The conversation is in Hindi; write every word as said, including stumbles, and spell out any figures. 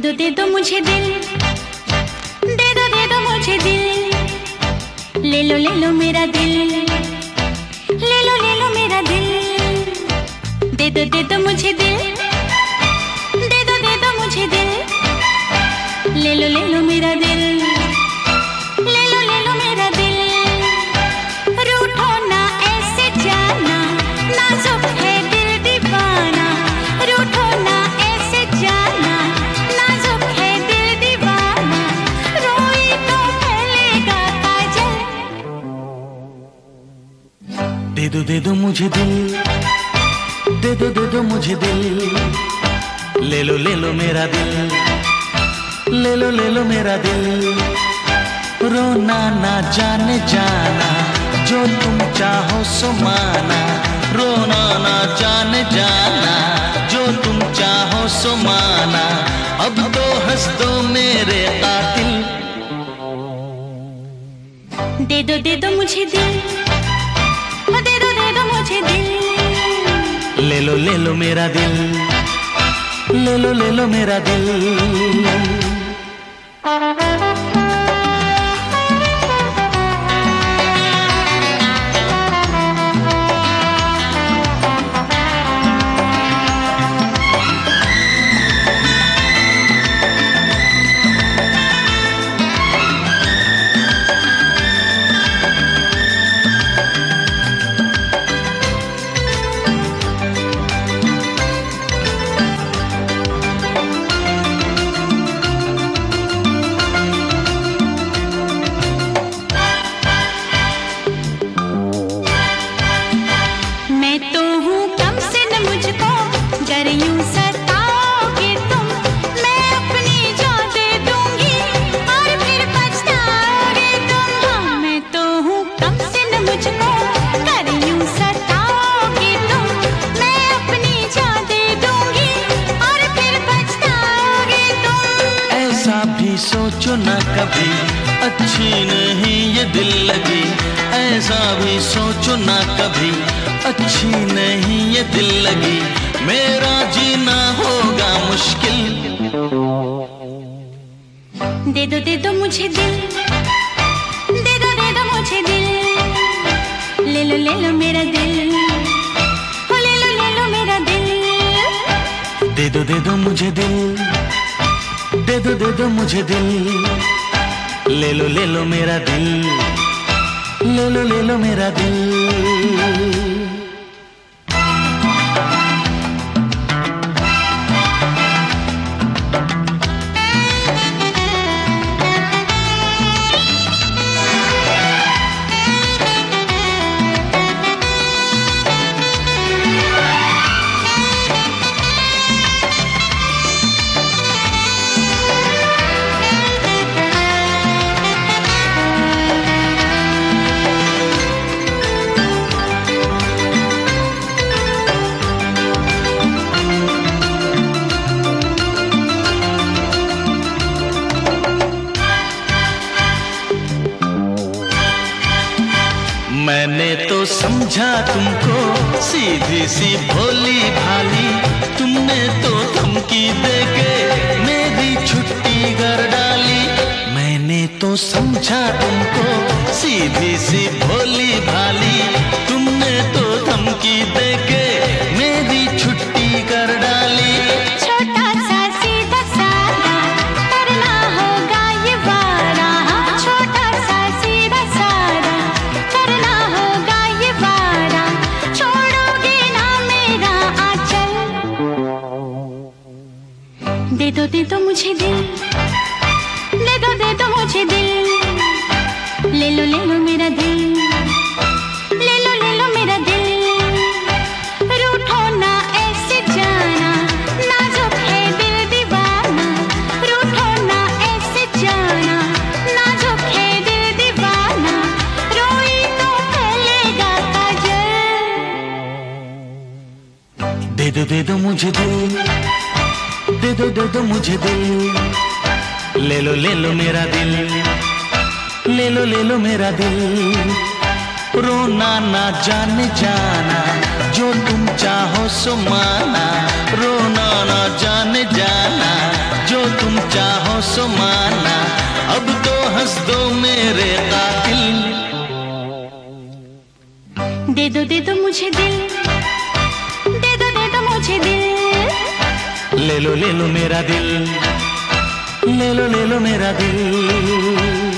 दो दे दो मुझे दिल, दे दो दे दो मुझे दिल, ले लो ले लो मेरा दिल, ले लो ले लो मेरा दिल, दे दो दे दो मुझे दिल, दे दो दे दो मुझे दिल, ले लो ले लो मेरा दिल, ले लो ले लो मेरा दिल, रूठो ना ऐसे जाना, नाजुक है दिल दीवाना, रूठो ना ऐसे जाना, नाजुक है दिल दीवाना, रोई तो फैलेगा काजल। दे दो दे दो मुझे दिल, दे दो दे दो मुझे दिल, ले लो ले लो मेरा दिल, ले लो ले लो मेरा दिल, रोना ना जाने जाना, जो तुम चाहो सो माना, रोना ना जाने जाना, जो तुम चाहो सो माना, अब तो हंस दो मेरे कातिल। दे दो दे दो मुझे दिल, दे दो दे दो मुझे दिल, ले लो ले लो मेरा दिल, ले लो ले लो मेरा दिल। सोचो ना कभी अच्छी नहीं ये दिल लगी, ऐसा भी सोचो ना कभी अच्छी नहीं ये दिल लगी, मेरा जीना होगा मुश्किल। दे दो दे दो मुझे दिल, दे दो दे दो मुझे दिल, ले लो ले लो मेरा दिल, ले लो ले लो मेरा दिल, दे दो दे दो मुझे दिल, दे दो दे दो मुझे दिल, ले लो ले लो मेरा दिल, ले लो ले लो मेरा दिल। मैंने तो समझा तुमको सीधी सी भोली भाली, तुमने तो धमकी देके मेरी छुट्टी कर डाली। मैंने तो समझा तुमको सीधी सी भोली भाली, तुमने तो धमकी देके मेरी छुट्टी कर डाली। छोटा सा सीधा सादा करना होगा ये वारा, छोटा सा सीधा सादा करना होगा ये वारा, छोड़ोगे ना मेरा आंचल। दे दो दे दो मुझे दिल, दे दो दे दो मुझे दिल, ले लो ले लो मेरा दिल, ले लो ले लो मेरा दिल, रूठो ना ऐसे जाना, नाजुक है दिल दीवाना, रूठो ना ऐसे जाना, नाजुक है दिल दीवाना, रोई तो फैलेगा काजल। दे दो दे दो मुझे दिल, दे दो दे दो मुझे दिल, ले लो ले लो मेरा दिल, ले लो ले लो मेरा दिल, रोना ना जाने जाना, जो तुम चाहो सो माना, रोना ना जाने जाना, जो तुम चाहो सो माना, अब तो हंस दो मेरे कातिल। दे दो दे दो मुझे दिल, दे दो दे दो मुझे दिल। ले लो ले लो मेरा दिल, ले लो ले लो मेरा दिल।